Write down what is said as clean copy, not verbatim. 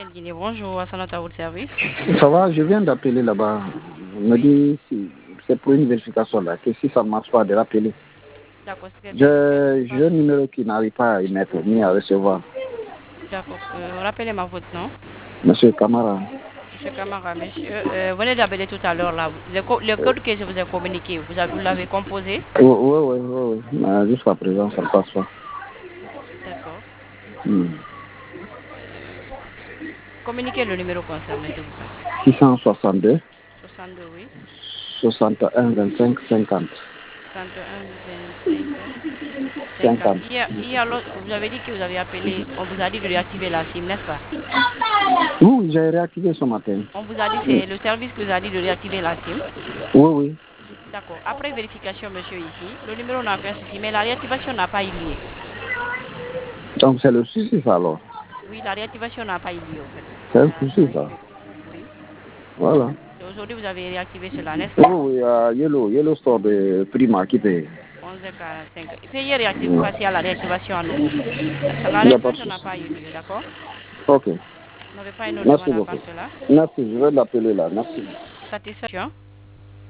Guinée, bonjour, à votre service. Ça va, je viens d'appeler là-bas. On me Oui, dit si c'est pour une vérification là, que si ça ne marche pas de rappeler. d'accord, c'est quelle J'ai un vérification? numéro qui n'arrive pas à y mettre ni à recevoir. D'accord, rappelez-moi votre nom. Monsieur Camara. Monsieur Camara, monsieur, venez d'appeler tout à l'heure là. Le code que je vous ai communiqué, vous l'avez composé? Oui, oui, oui, oui. Mais jusqu'à présent, ça ne passe pas. D'accord. Hmm. Communiquez le numéro concerné, s'il vous plaît. 662 62, oui. 61 25 50. 61 25 50. 50. Vous avez dit que vous avez appelé, on vous a dit de réactiver la SIM, n'est-ce pas? Oui, j'ai réactivé ce matin. On vous a dit, Oui, c'est le service qui vous a dit de réactiver la SIM. oui. D'accord. Après vérification, monsieur, ici, le numéro n'a aucun souci, mais la réactivation n'a pas eu lieu. Donc c'est le souci ça alors. Oui, la réactivation n'a pas eu lieu, en fait. C'est un Ça souci a ça. échoué. Oui. Voilà. Et aujourd'hui, vous avez réactivé cela, n'est-ce Oui, pas? oui, Yellow Store de Prima qui paye. 11h45. Essayez de Ouais. passer à la réactivation à nouveau. La Il n'y a pas de réactivation n'a souci. pas eu lieu, d'accord? Ok. Vous n'avez pas une autre Merci demande à part beaucoup. cela? Merci, je vais l'appeler là. Merci. Satisfaction?